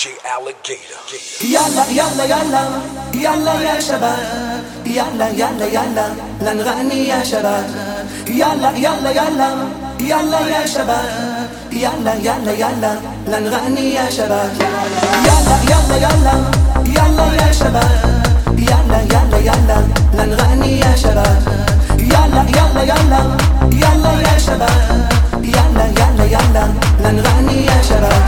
Alligator. يلا يلا يلا يلا يا شباب، يلا يلا يلا لنغني يا شباب. يلا يلا يلا يلا يا شباب، يلا يلا يلا لنغني يا شباب. يلا يلا يلا يلا يا شباب، يلا يلا يلا لنغني يا شباب. يلا يلا يلا يلا يا شباب، يلا يلا يلا لنغني يا شباب.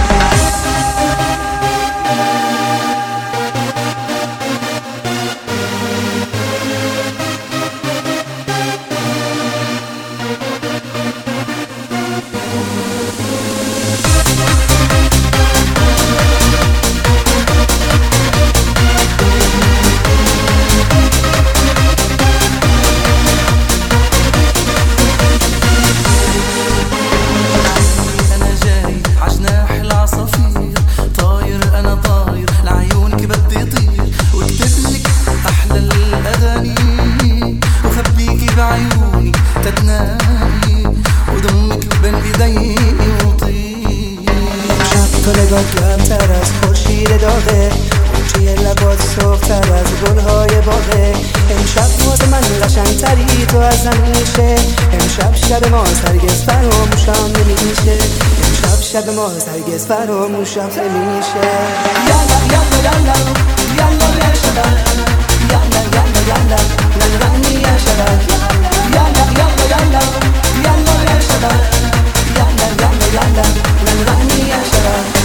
گرمتر از خورشید داغه، موجه لبات سرختر از گلهای باغه. امشب واسه من قشنگتری تو از همیشه، امشب شب ما هرگز فراموشم نمیشه، امشب شب ما هرگز فراموشم نمیشه. یالا یالا یالا یالا یا شباب، یالا یالا یالا لنغنی یا شباب. یالا یالا یالا یالا یا شباب، یالا یالا یالا لنغنی یا شباب.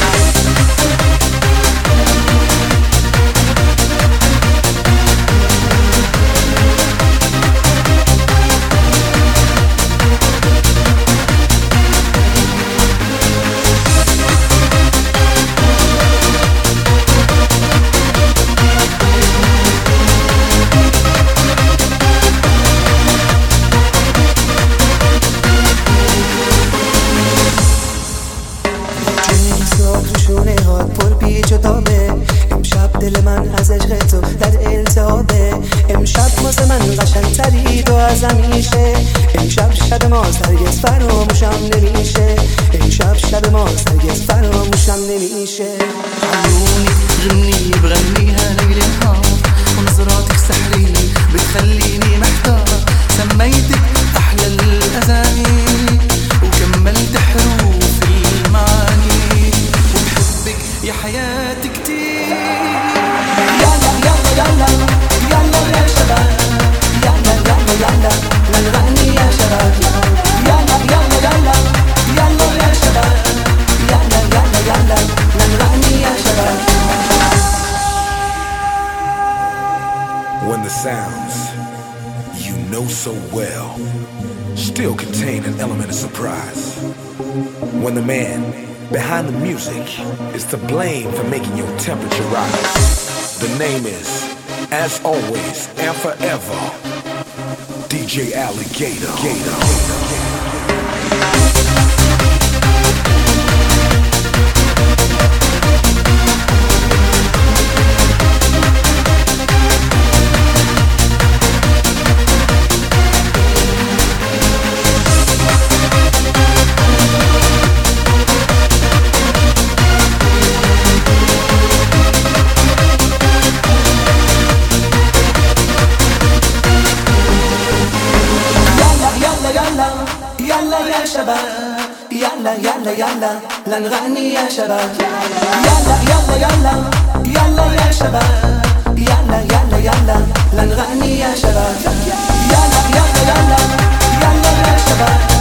امشب دل من از عشق تو در التهابه، امشب واسه من قشنگتری تو از همیشه، امشب شب ما هرگز فراموشم نمیشه، امشب شب ما هرگز فراموشم نمیشه. عيونك غني بغنيها ليل نهار، ونظراتك سحرية بتخليني محتار. سميتك أحلى الأغاني وكملت حروف المعاني، وبحبك يا حياتي كتير. يلا يلا يلا يلا يا شباب، يلا يلا يلا لنغني يا شباب. يلا يلا يلا يلا يا شباب، يلا يلا يلا لنغني يا شباب. When the sounds you know so well still contain an element of surprise, when the man behind the music is to blame for making your temperature rise, the name is, as always and forever, DJ Alligator. يلا يا شباب، يلا يلا يلا لنغني يا شباب. يلا يلا يلا يلا يا شباب، يلا يلا يلا لنغني يا شباب. يلا يلا يلا يلا يا شباب.